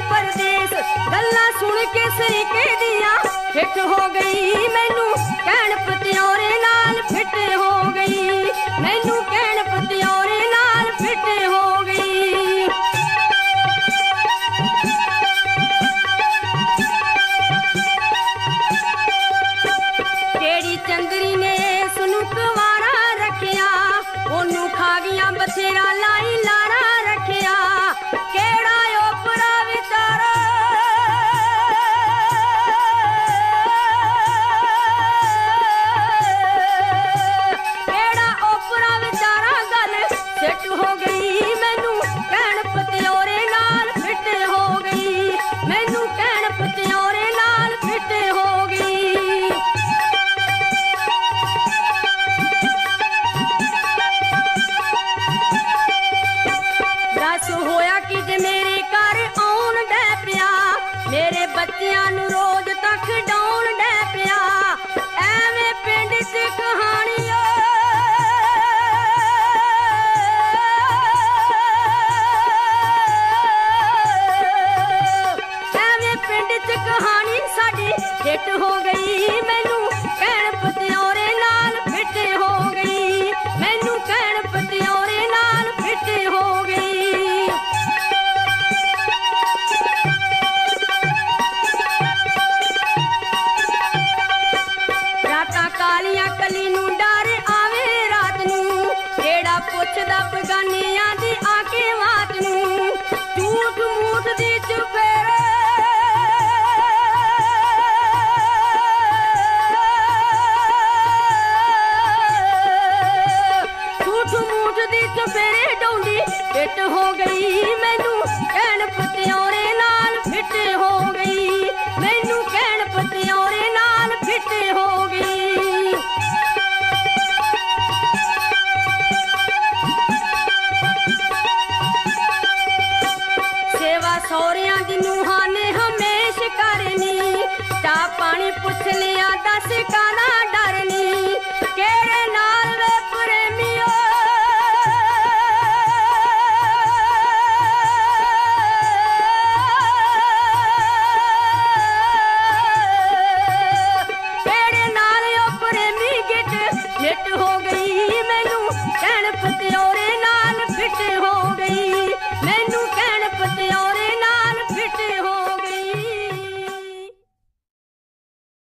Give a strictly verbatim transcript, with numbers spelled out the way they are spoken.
परदेस गल्लां सुन के सरीके दियां फिट हो गई मैनू कहण पतियोरे नाल फिट हो गई मैनू कहण पतियोरे नाल फिट हो गई। केड़ी चंदरी ने सुनू कुवारा रखिया ओनू खा गया बथेरा लाई लारा रखिया केड़ा ओपरा विचारा केड़ा ओपरा विचारा गल फिट हो गई मैनू कहण पतियोरे नाल फिट हो गई मैनू कहण पतियोरे नाल फिट हो गई। दस होया कि जे मेरे घर आउण डै पिया मेरे बच्चियां नू रोज तक डाउण डै पिया एवें पिंड च कहानी एवें पिंड च कहानी साडी हिट हो गई मैनू कहण पतियोरे नाल फिट हो गई मैनू कहण पतियोरे नाल फिट हो गई। रातां कालियां कली नू डर आवे रात नू केड़ा पुछदा बगानियां दी आके वात नू झूठ मूठ दी चुफेरे झूठ मूठ दी चुफेरे डौंदी फिट हो गई मैनू कहण पतियोरे नाल फिट हो गई मैनू कहण पतियोरे नाल फिट हो गई। सेवा सौरियां दी नूहां ने हमेश करनी चा पानी पुछ लिया दस काना